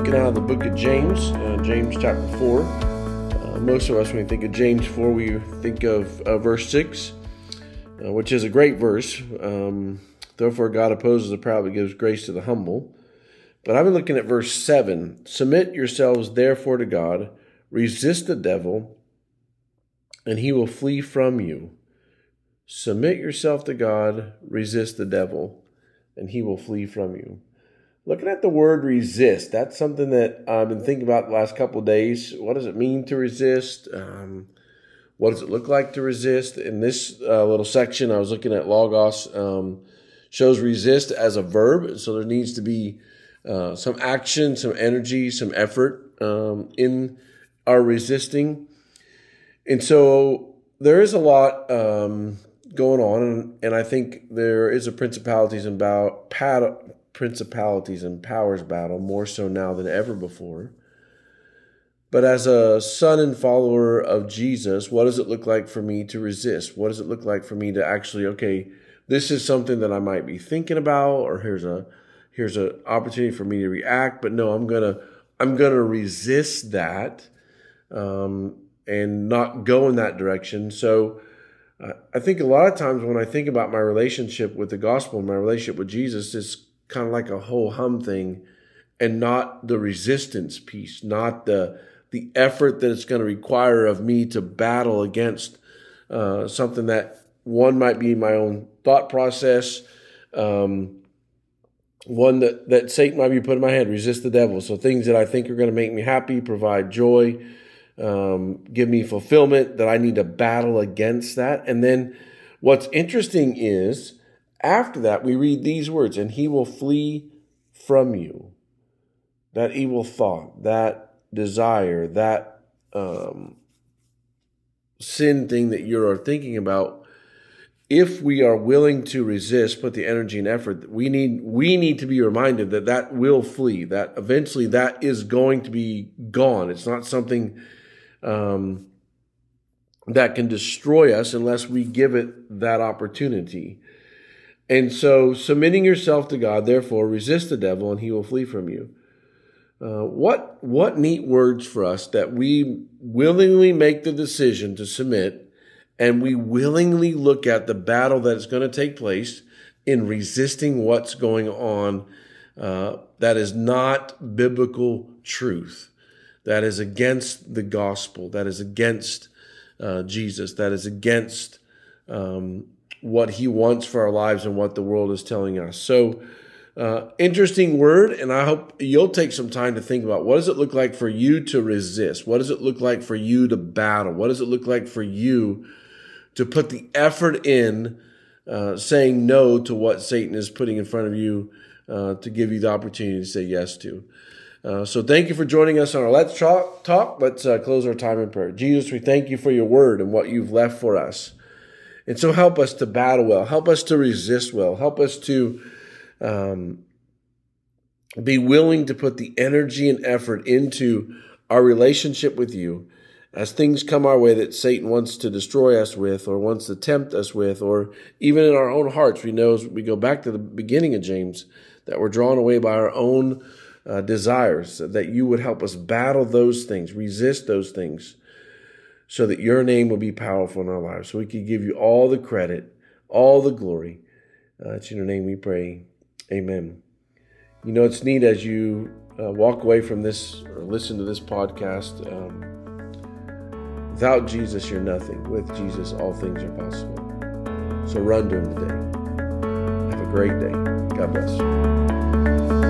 looking out of the book of James, James chapter 4. Most of us, when we think of James 4, we think of verse 6, which is a great verse. Therefore, God opposes the proud but gives grace to the humble. But I've been looking at verse 7. Submit yourselves therefore to God, resist the devil, and he will flee from you. Submit yourself to God, resist the devil, and he will flee from you. Looking at the word resist, that's something that I've been thinking about the last couple of days. What does it mean to resist? What does it look like to resist? In this little section, I was looking at Logos, shows resist as a verb. So there needs to be some action, some energy, some effort in our resisting. And so there is a lot going on, and I think there is a principalities and powers battle, more so now than ever before. But as a son and follower of Jesus, what does it look like for me to resist? What does it look like for me to actually, okay, this is something that I might be thinking about, or here's an opportunity for me to react, but no, I'm gonna resist that and not go in that direction. So I think a lot of times when I think about my relationship with the gospel, my relationship with Jesus, it's kind of like a whole hum thing, and not the resistance piece, not the effort that it's going to require of me to battle against something that one might be my own thought process, one that Satan might be putting in my head, resist the devil. So things that I think are going to make me happy, provide joy, give me fulfillment, that I need to battle against that. And then what's interesting is, after that, we read these words, and he will flee from you. That evil thought, that desire, that sin thing that you're thinking about, if we are willing to resist, put the energy and effort, we need to be reminded that will flee, that eventually that is going to be gone. It's not something that can destroy us unless we give it that opportunity. And so, submitting yourself to God, therefore, resist the devil, and he will flee from you. What neat words for us, that we willingly make the decision to submit, and we willingly look at the battle that is going to take place in resisting what's going on that is not biblical truth, that is against the gospel, that is against Jesus, that is against what he wants for our lives and what the world is telling us. So, interesting word, and I hope you'll take some time to think about, what does it look like for you to resist? What does it look like for you to battle? What does it look like for you to put the effort in saying no to what Satan is putting in front of you to give you the opportunity to say yes to? So thank you for joining us on our Let's Talk. Let's close our time in prayer. Jesus, we thank you for your word and what you've left for us. And so help us to battle well. Help us to resist well. Help us to be willing to put the energy and effort into our relationship with you as things come our way that Satan wants to destroy us with, or wants to tempt us with, or even in our own hearts. We know, as we go back to the beginning of James, that we're drawn away by our own desires, that you would help us battle those things, resist those things, so that your name will be powerful in our lives, so we can give you all the credit, all the glory. It's in your name we pray. Amen. You know, it's neat as you walk away from this or listen to this podcast. Without Jesus, you're nothing. With Jesus, all things are possible. So run during the day. Have a great day. God bless you.